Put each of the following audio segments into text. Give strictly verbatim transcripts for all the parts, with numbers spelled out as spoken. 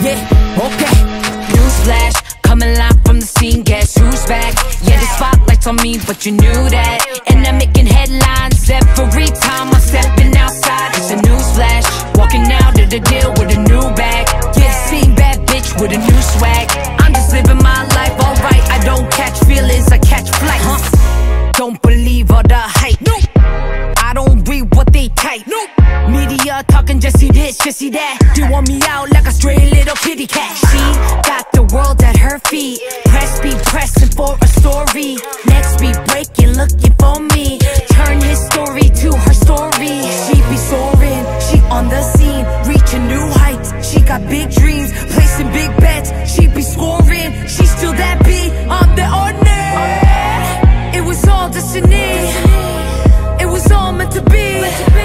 Yeah, okay. Newsflash, coming live from the scene, guess who's back? Yeah, the spotlight's on me, but you knew that. And I'm making headlines every time I'm stepping outside. It's a newsflash, walking out of the deal with a new bag. Yeah, same bad bitch with a new swag. I'm just living my life, alright. I don't catch feelings, I catch flights. Huh? Don't believe all the hype. Nope. I don't read what they type. Nope. Media talking, just see this, just see that. You want me out like a stray little kitty cat. She got the world at her feet. Press be pressing for a story. Next be breaking, looking for me. Turn his story to her story. She be soaring, she on the scene, reaching new heights. She got big dreams, placing big bets. She be scoring, she's still that big. I'm the ordinary. It was all destiny. It was all meant to be.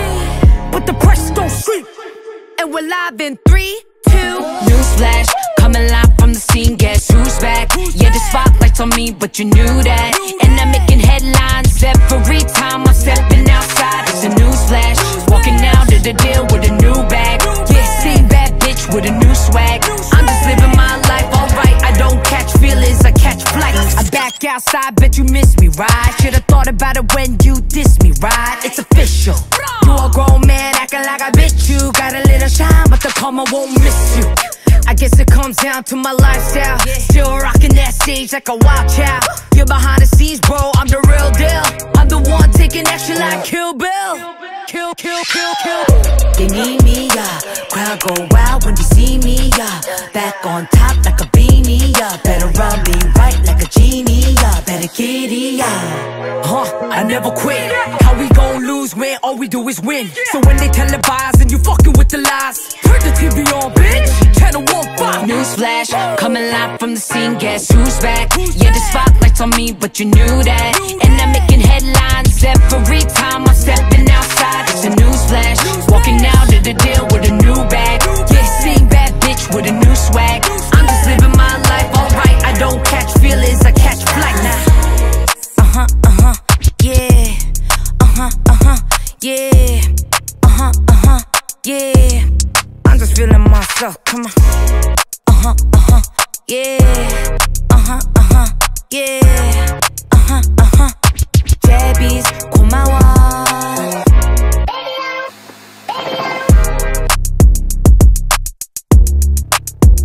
But the press don't sleep. And we're live in three, two. Newsflash, coming live from the scene, guess who's back? Yeah, the spotlight's on me, but you knew that. And I'm making headlines every time I'm stepping outside. It's a newsflash, walking out of the deal with a new bag. Yeah, same bad bitch with a new swag. I'm just living my life, alright. I don't catch feelings, I catch flights. I'm back outside, bet you miss me, right? Should've thought about it when you diss me, right? It's official. You a grown man acting like I bit you. Got a little shine, but the karma won't miss you. I guess it comes down to my lifestyle. Still rocking that stage like a wild child. You're behind the scenes, bro, I'm the real deal. I'm the one taking action like Kill Bill. Kill, kill, kill, kill. They need me, yeah. Crowd go wild when they see me, yeah. Back on top like a beanie, yeah. Better rub me right like a genie, yeah. Better kitty, yeah. Huh, I never quit. How we gon' lose when all we do is win? So when they televise and you fucking with the lies, turn the T V on, bitch. Channel one five. Newsflash, coming live from the scene, guess who's back? Yeah, the spotlight's on me, but you knew that. And I'm making headlines every time I'm stepping outside. It's a newsflash, walking out of the deal with a new bag. Yeah, same bad bitch with a new swag. I'm just living my life, alright. I don't catch feelings, I catch flights. Uh-huh, uh-huh, yeah. Uh-huh, uh-huh, yeah. Uh-huh, uh-huh, yeah. I'm just feeling myself, come on. Uh-huh, uh-huh, yeah. Uh-huh, uh-huh, yeah. Uh-huh, uh-huh. 제비's 고마워.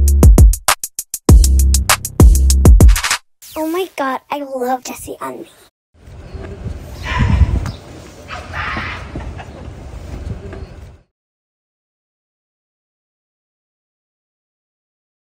Oh my god, I love Jesse on Me.